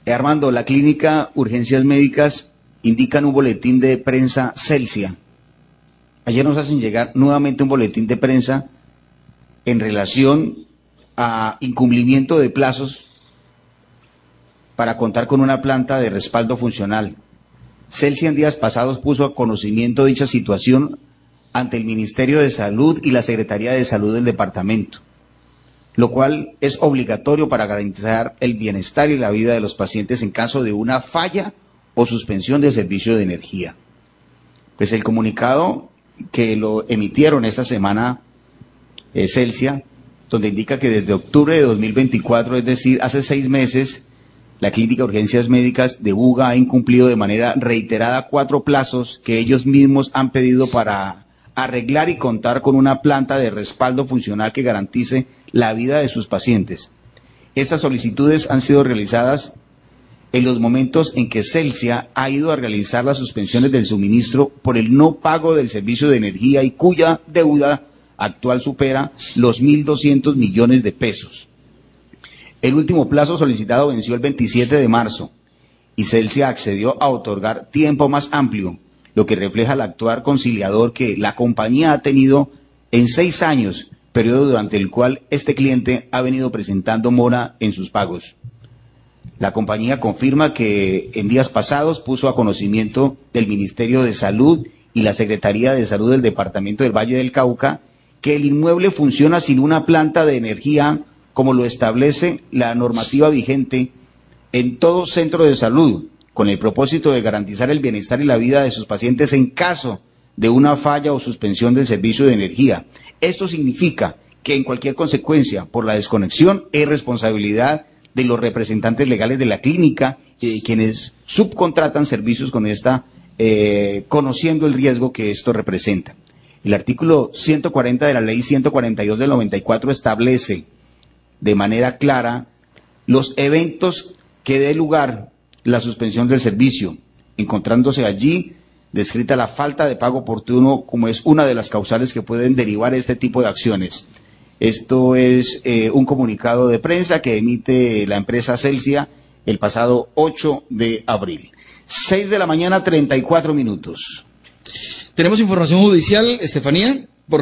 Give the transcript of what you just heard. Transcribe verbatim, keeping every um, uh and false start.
Armando, la clínica Urgencias Médicas indica en un boletín de prensa Celsia. Ayer nos hacen llegar nuevamente un boletín de prensa en relación a incumplimiento de plazos para contar con una planta de respaldo funcional. Celsia en días pasados puso a conocimiento dicha situación ante el Ministerio de Salud y la Secretaría de Salud del departamento, lo cual es obligatorio para garantizar el bienestar y la vida de los pacientes en caso de una falla o suspensión del servicio de energía. Pues el comunicado que lo emitieron esta semana eh, Celsia, donde indica que desde octubre de dos mil veinticuatro, es decir, hace seis meses, la Clínica de Urgencias Médicas de Buga ha incumplido de manera reiterada cuatro plazos que ellos mismos han pedido para arreglar y contar con una planta de respaldo funcional que garantice la vida de sus pacientes. Estas solicitudes han sido realizadas en los momentos en que Celsia ha ido a realizar las suspensiones del suministro por el no pago del servicio de energía y cuya deuda actual supera los mil doscientos millones de pesos. El último plazo solicitado venció el veintisiete de marzo y Celsia accedió a otorgar tiempo más amplio, lo que refleja el actuar conciliador que la compañía ha tenido en seis años, periodo durante el cual este cliente ha venido presentando mora en sus pagos. La compañía confirma que en días pasados puso a conocimiento del Ministerio de Salud y la Secretaría de Salud del Departamento del Valle del Cauca que el inmueble funciona sin una planta de energía como lo establece la normativa vigente en todo centro de salud, con el propósito de garantizar el bienestar y la vida de sus pacientes en caso de una falla o suspensión del servicio de energía. Esto significa que en cualquier consecuencia por la desconexión es responsabilidad de los representantes legales de la clínica y de quienes subcontratan servicios con esta, eh, conociendo el riesgo que esto representa. El artículo ciento cuarenta de la ley ciento cuarenta y dos del noventa y cuatro establece de manera clara los eventos que dé lugar la suspensión del servicio, encontrándose allí descrita la falta de pago oportuno como es una de las causales que pueden derivar este tipo de acciones. Esto es eh, un comunicado de prensa que emite la empresa Celsia el pasado ocho de abril. seis de la mañana, treinta y cuatro minutos. Tenemos información judicial, Estefanía.